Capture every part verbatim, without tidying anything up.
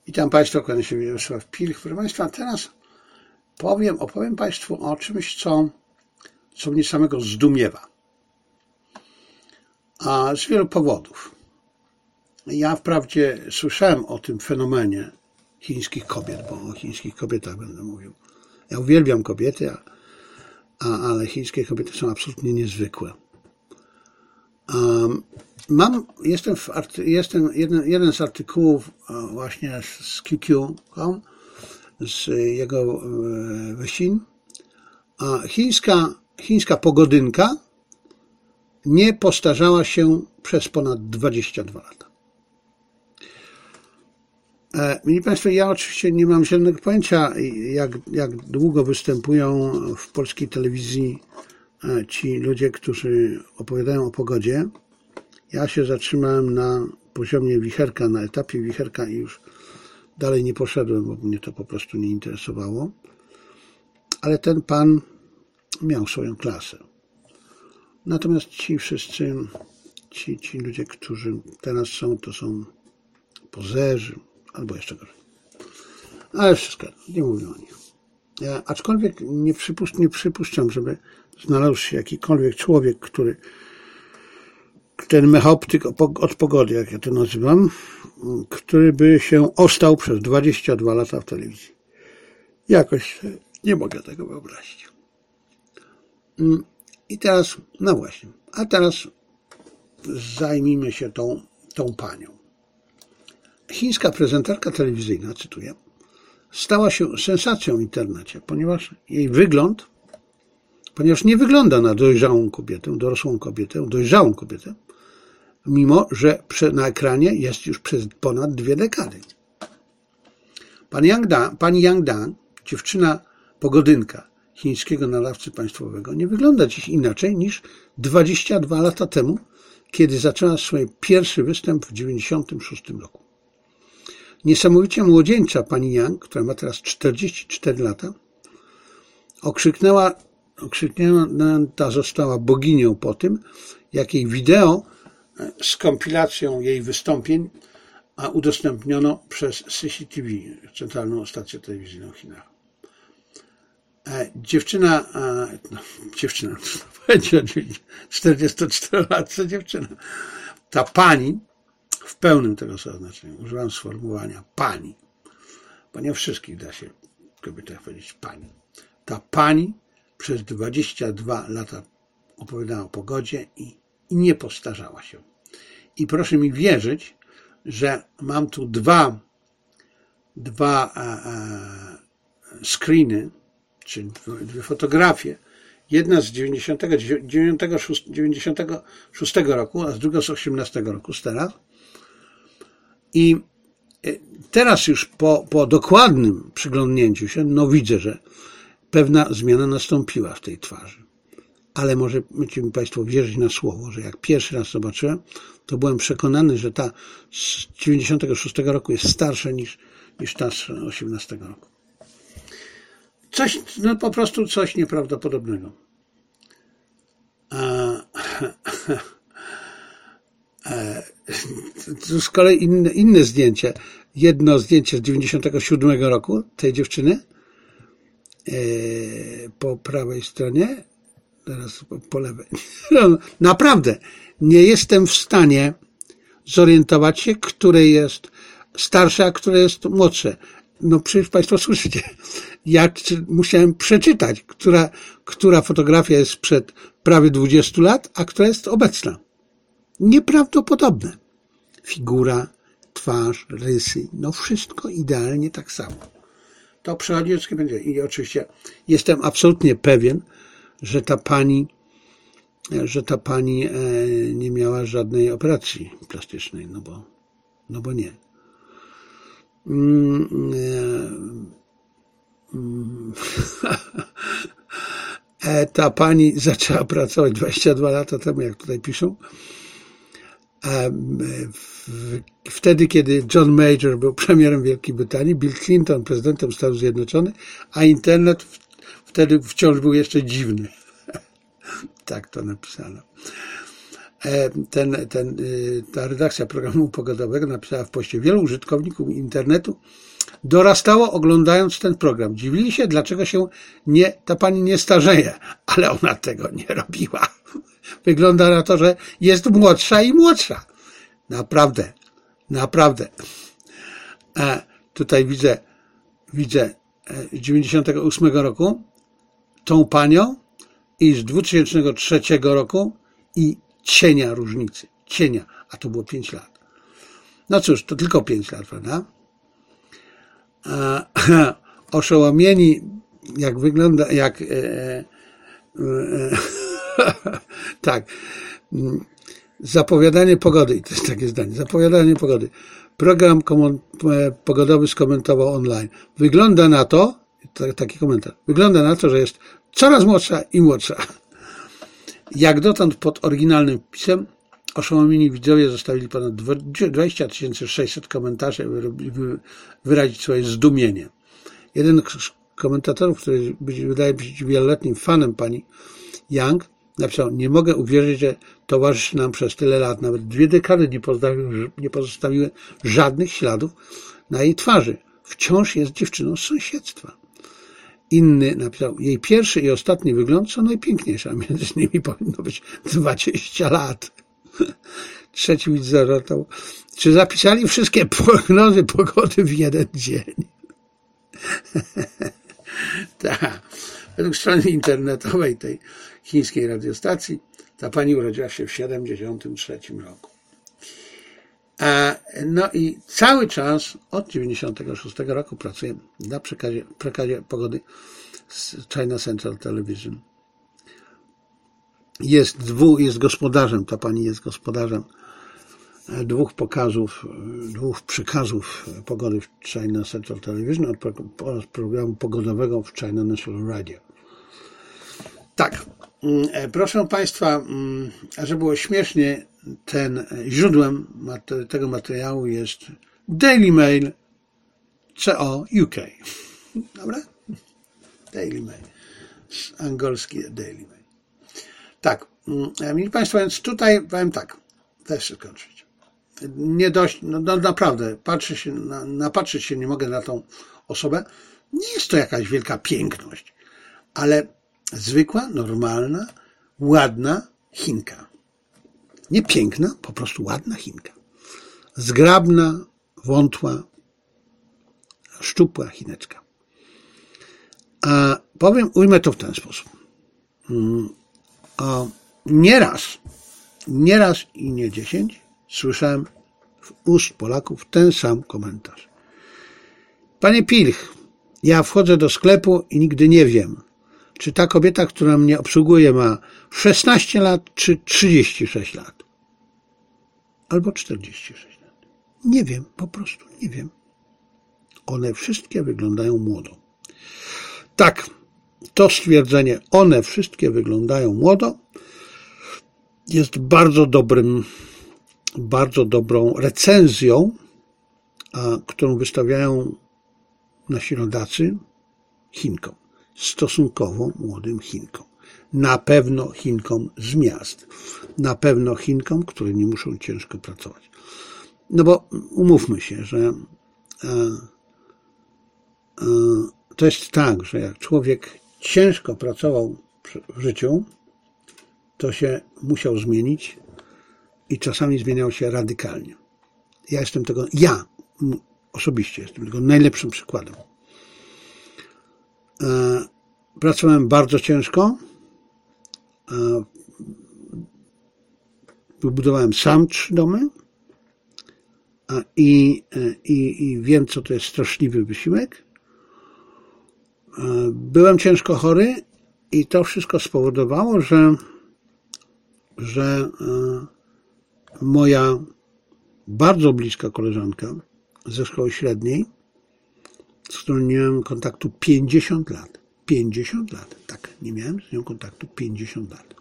Witam Państwa, kłaniam się Mirosław Pilch. Proszę Państwa, teraz powiem, opowiem Państwu o czymś, co, co mnie samego zdumiewa. A z wielu powodów. Ja wprawdzie słyszałem o tym fenomenie chińskich kobiet, bo o chińskich kobietach będę mówił. Ja uwielbiam kobiety, a, a, ale chińskie kobiety są absolutnie niezwykłe. Um, mam, jestem, w arty, jestem jeden, jeden z artykułów właśnie z Q Q kropka com, z jego wysin. Chińska, chińska pogodynka nie postarzała się przez ponad dwadzieścia dwa lata. Mili Państwo, ja oczywiście nie mam zielonego pojęcia, jak, jak długo występują w polskiej telewizji ci ludzie, którzy opowiadają o pogodzie. Ja się zatrzymałem na poziomie wicherka, na etapie wicherka i już dalej nie poszedłem, bo mnie to po prostu nie interesowało. Ale ten pan miał swoją klasę. Natomiast ci wszyscy, ci, ci ludzie, którzy teraz są, to są pozerzy, albo jeszcze gorzej. Ale wszystko, nie mówię o nich. Ja, aczkolwiek nie, przypuszcz, nie przypuszczam, żeby znalazł się jakikolwiek człowiek, który ten mechaoptyk od pogody, jak ja to nazywam, który by się ostał przez dwadzieścia dwa lata w telewizji. Jakoś nie mogę tego wyobrazić. I teraz, no właśnie, a teraz zajmijmy się tą, tą panią. Chińska prezenterka telewizyjna, cytuję, stała się sensacją w internecie, ponieważ jej wygląd, ponieważ nie wygląda na dojrzałą kobietę, dorosłą kobietę, dojrzałą kobietę, mimo że na ekranie jest już przez ponad dwie dekady. Pani Yang Dan, pani Yang Dan, dziewczyna pogodynka chińskiego nadawcy państwowego, nie wygląda dziś inaczej niż dwadzieścia dwa lata temu, kiedy zaczęła swój pierwszy występ w dziewięćdziesiątym szóstym roku. Niesamowicie młodzieńcza pani Yang, która ma teraz czterdzieści cztery lata, okrzyknęła, okrzyknięta została boginią po tym, jak jej wideo z kompilacją jej wystąpień a udostępniono przez C C T V, centralną stację telewizyjną w Chinach. Dziewczyna, no, dziewczyna, czterdziestoczterolatna dziewczyna, ta pani, w pełnym tego słowa znaczenia, używam sformułowania pani, bo nie wszystkich da się w kobietach powiedzieć pani. Ta pani przez dwadzieścia dwa lata opowiadała o pogodzie i, i nie postarzała się. I proszę mi wierzyć, że mam tu dwa, dwa a, a, screeny, czy dwie fotografie. Jedna z dziewięćdziesiątego szóstego roku, a z druga z osiemnastego roku, z teraz. I teraz już po, po dokładnym przyglądnięciu się, no widzę, że pewna zmiana nastąpiła w tej twarzy. Ale może możecie mi Państwo wierzyć na słowo, że jak pierwszy raz zobaczyłem, to byłem przekonany, że ta z dziewięćdziesiątego szóstego roku jest starsza niż, niż ta z osiemnastego roku. Coś, no po prostu coś nieprawdopodobnego. A, tu z kolei inne, inne zdjęcie. Jedno zdjęcie z dziewięćdziesiątego siódmego roku tej dziewczyny po prawej stronie, teraz po lewej. No, naprawdę nie jestem w stanie zorientować się, które jest starsze, a które jest młodsze. No przecież Państwo słyszycie. Ja musiałem przeczytać, która, która fotografia jest sprzed prawie dwudziestu lat, a która jest obecna. Nieprawdopodobne. Figura, twarz, rysy, no wszystko idealnie tak samo. To przechodzi ludzkie będzie. I oczywiście jestem absolutnie pewien, że ta pani, że ta pani nie miała żadnej operacji plastycznej, no bo, no bo nie. Ta pani zaczęła pracować dwadzieścia dwa lata temu, jak tutaj piszą. Wtedy, kiedy John Major był premierem Wielkiej Brytanii, Bill Clinton prezydentem Stanów Zjednoczonych, a internet wtedy wciąż był jeszcze dziwny. Tak to napisano. ten, ten, ta redakcja programu pogodowego napisała w poście: wielu użytkowników internetu dorastało oglądając ten program. Dziwili się, dlaczego się nie, ta pani nie starzeje, ale ona tego nie robiła. Wygląda na to, że jest młodsza i młodsza. Naprawdę, naprawdę. A tutaj widzę, widzę z dziewięćdziesiątego ósmego roku tą panią i z dwutysięcznego trzeciego roku i cienia różnicy. Cienia, a to było pięć lat. No cóż, to tylko pięć lat, prawda? A, oszołomieni, jak wygląda, jak e, e, e, tak, zapowiadanie pogody, i to jest takie zdanie, zapowiadanie pogody. Program pogodowy skomentował online. Wygląda na to, taki komentarz, wygląda na to, że jest coraz młodsza i młodsza. Jak dotąd pod oryginalnym wpisem oszołomieni widzowie zostawili ponad dwadzieścia tysięcy sześćset komentarzy, by wyrazić swoje zdumienie. Jeden z komentatorów, który wydaje być wieloletnim fanem pani Young, napisał: nie mogę uwierzyć, że towarzyszy nam przez tyle lat. Nawet dwie dekady nie pozostawiły, nie pozostawiły żadnych śladów na jej twarzy. Wciąż jest dziewczyną z sąsiedztwa. Inny napisał: jej pierwszy i ostatni wygląd są najpiękniejsze, a między nimi powinno być dwadzieścia lat. Trzeci widz zażartował: czy zapisali wszystkie prognozy pogody w jeden dzień? Tak. Według strony internetowej tej chińskiej radiostacji ta pani urodziła się w siedemdziesiątym trzecim roku. A, no i cały czas od dziewięćdziesiątego szóstego roku pracuję na przekazie, przekazie pogody z China Central Television. Jest dwu, jest gospodarzem, ta pani jest gospodarzem dwóch pokazów, dwóch przekazów pogody w China Central Television oraz programu pogodowego w China National Radio. Tak, proszę Państwa, żeby było śmiesznie, ten źródłem tego materiału jest Daily Mail co U K. Dobra? Daily Mail. Angielski Daily Mail. Tak, mili Państwo, więc tutaj powiem tak, też się skończyć. Nie dość, no, no naprawdę, patrzy się, na, napatrzeć się nie mogę na tą osobę. Nie jest to jakaś wielka piękność, ale zwykła, normalna, ładna Chinka. Nie piękna, po prostu ładna Chinka. Zgrabna, wątła, szczupła Chineczka. A powiem, ujmę to w ten sposób. O, nieraz, nieraz i nie dziesięć słyszałem w ust Polaków ten sam komentarz. Panie Pilch, ja wchodzę do sklepu i nigdy nie wiem, czy ta kobieta, która mnie obsługuje, ma szesnaście lat, czy trzydzieści sześć lat. Albo czterdzieści sześć lat. Nie wiem, po prostu nie wiem. One wszystkie wyglądają młodo. Tak, to stwierdzenie, one wszystkie wyglądają młodo, jest bardzo dobrym, bardzo dobrą recenzją, a, którą wystawiają nasi rodacy Chinkom. Stosunkowo młodym Chinkom. Na pewno Chinkom z miast. Na pewno Chinkom, które nie muszą ciężko pracować. No bo umówmy się, że e, e, to jest tak, że jak człowiek ciężko pracował w życiu, to się musiał zmienić i czasami zmieniał się radykalnie. Ja jestem tego, ja osobiście jestem tego najlepszym przykładem. Pracowałem bardzo ciężko. Wybudowałem sam trzy domy i, i, i wiem, co to jest straszliwy wysiłek. Byłem ciężko chory i to wszystko spowodowało, że, że moja bardzo bliska koleżanka ze szkoły średniej, z którą nie miałem kontaktu pięćdziesiąt lat. pięćdziesiąt lat. Tak, nie miałem z nią kontaktu pięćdziesiąt lat.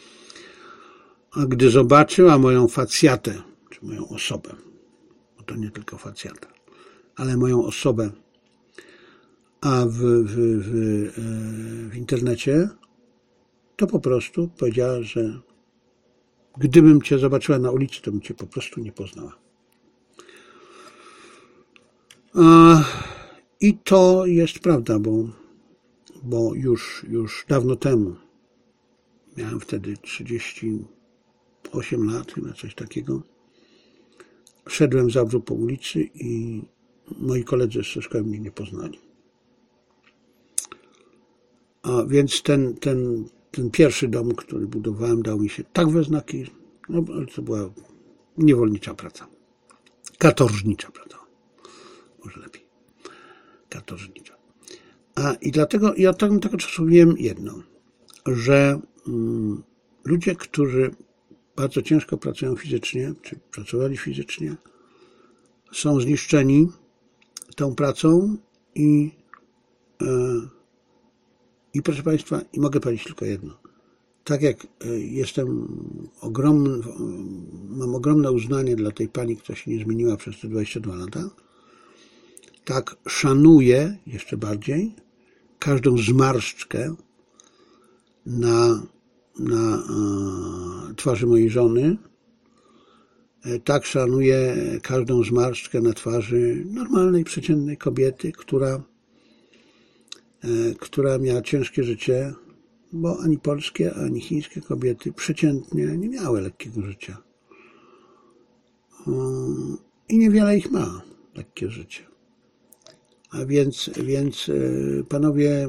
A gdy zobaczyła moją facjatę, czy moją osobę, bo to nie tylko facjata, ale moją osobę, a w, w, w, w internecie, to po prostu powiedziała, że gdybym cię zobaczyła na ulicy, to bym cię po prostu nie poznała. I to jest prawda, bo, bo już, już dawno temu, miałem wtedy trzydzieści osiem lat, chyba coś takiego, szedłem za wróg po ulicy i moi koledzy ze szkoły mnie nie poznali. A więc ten, ten, ten pierwszy dom, który budowałem, dał mi się tak we znaki, no, ale to była niewolnicza praca. Katorżnicza praca. Może lepiej. Katorżnicza. A i dlatego ja od tego czasu wiem jedno, że mm, ludzie, którzy bardzo ciężko pracują fizycznie, czy pracowali fizycznie, są zniszczeni tą pracą i e, i proszę Państwa, i mogę powiedzieć tylko jedno. Tak jak jestem ogromny, mam ogromne uznanie dla tej pani, która się nie zmieniła przez te dwadzieścia dwa lata, tak szanuję jeszcze bardziej każdą zmarszczkę na, na e, twarzy mojej żony, tak szanuję każdą zmarszczkę na twarzy normalnej, przeciętnej kobiety, która która miała ciężkie życie, bo ani polskie, ani chińskie kobiety przeciętnie nie miały lekkiego życia. I niewiele ich ma lekkie życie. A więc, więc panowie,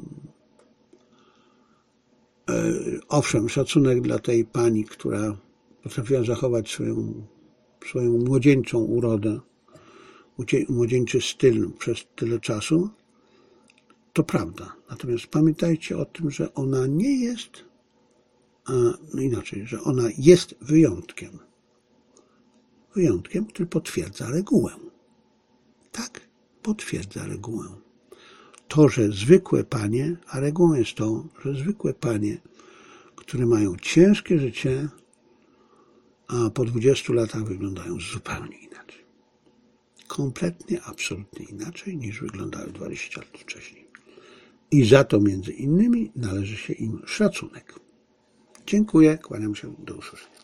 owszem, szacunek dla tej pani, która potrafiła zachować swoją, swoją młodzieńczą urodę, młodzieńczy styl przez tyle czasu, to prawda. Natomiast pamiętajcie o tym, że ona nie jest, no inaczej, że ona jest wyjątkiem. Wyjątkiem, który potwierdza regułę. Tak, potwierdza regułę. To, że zwykłe panie, a regułą jest to, że zwykłe panie, które mają ciężkie życie, a po dwudziestu latach wyglądają zupełnie inaczej. Kompletnie, absolutnie inaczej niż wyglądały dwadzieścia lat wcześniej. I za to między innymi należy się im szacunek. Dziękuję, kłaniam się, do usłyszenia.